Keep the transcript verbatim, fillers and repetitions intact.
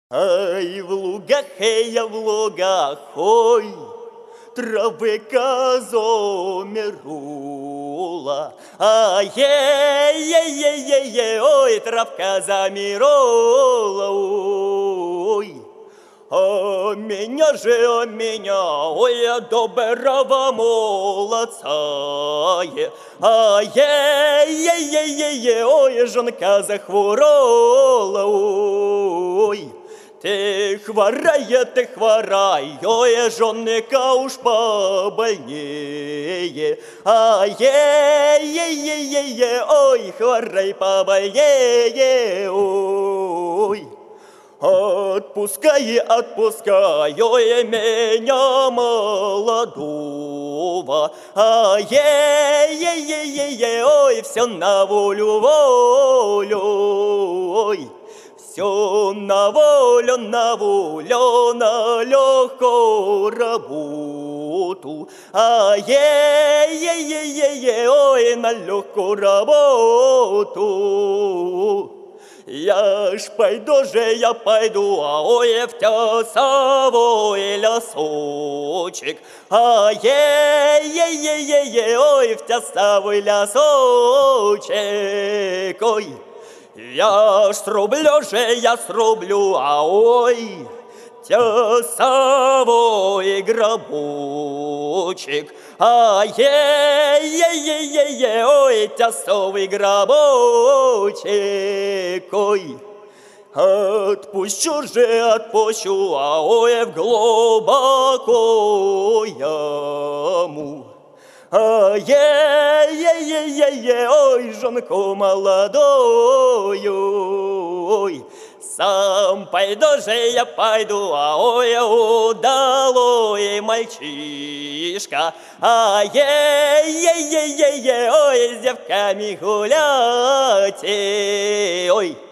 Ай, в лугах, эй, я в лугах, ой, травика замерзла. Ай, ей, ей, ей, ей, ей, ой, травка замерзла, ой. А меня же, а меня, ой, я доброго молодца. Ай, ей, ей, ей, ей, ей, ой, жонка захворала, ой. Ты хворай, ты хворай, ой, жонка уж побольнее. Ай, ей, ей, ей, ей, ей, ой, хворай побольнее, ой. Отпускай, отпускай, ой, меня молодого. Ай, ей, ей, ей, ей, ей, ой, все на волю, волю, ой. Все на волю, на волю, на легкую работу. Ай, ей, ей, ей, ей, ей, ой, на легкую работу. Я ж пойду же, я пойду, а ой, в тесовой лесочек. Ай, ей, ей, ей, ей, ей, ой, в тесовой лесочек, ой. Я ж срублю же, я срублю, а ой, тесовой гробочек. Ай, ей, ей, ей, ей, ей, ой, тесовый гробочек, ой. Отпущу же, отпущу, а ой, в глубокую яму. Ай, ей, ей, ей, ей, ей, ой, жонку молодую, ой. Сам пойду же, я пойду, а ой, удалой мальчишка. Ай, ей, ей, ей, ей, ей, ой, с девками гулять, ой.